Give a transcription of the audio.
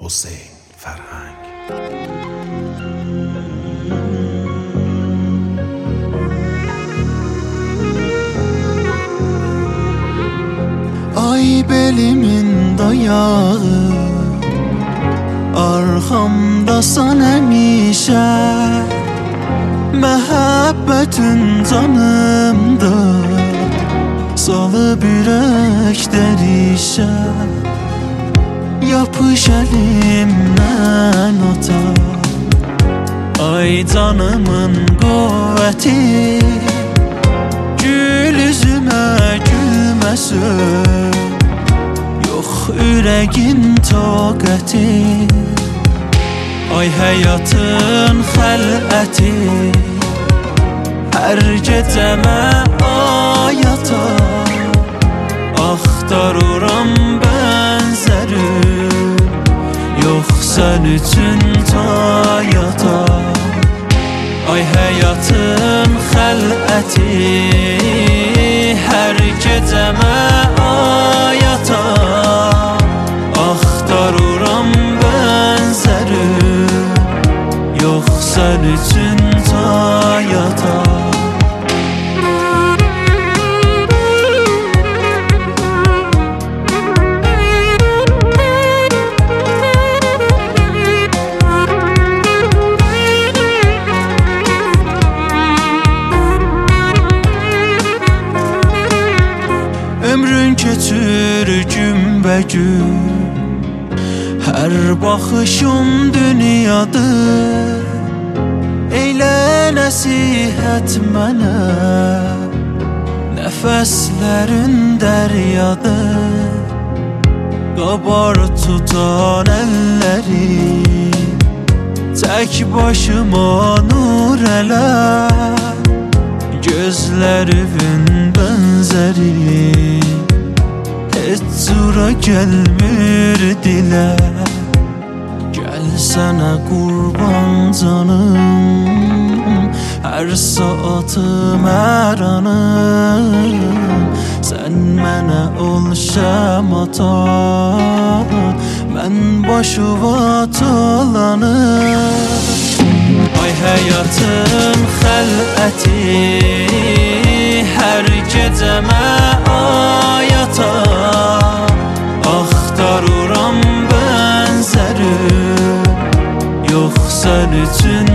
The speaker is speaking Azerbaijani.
Hüseyn Ferhang. Ay belimin dayağı, arxamdasan həmişə. Məhəbbətin canımda salıb ürək dərişə. Yapış əlimdən ota, ay canımın qüvvəti. Gül üzümə gülməsin, yox ürəgin taqəti. Ay həyatın xələti, hər gecəmə ayata. Axtarıram bənzəri, yox sən üçün tayata. Ay həyatın xələti, hər gecəmə ayata. Axtarıram bənzəri, yox sən üçün tayata. Ömrün keçir günbəgün, hər baxışım dünyadır. Eylə nəsihət mənə, nəfəslərin dəryadır. Qabar tutan əlləri, tək başıma nur ələ. Gözlərimin bənzəri, heç cura gəlmir dilə. Gəl sənə qurban canım, hər saatım, hər anım. Sən mənə ol şəmata, mən başıvat olanım. Ay həyatın xələti, hər gecəmə ayata. Axtarıram bənzəri, yox sən üçün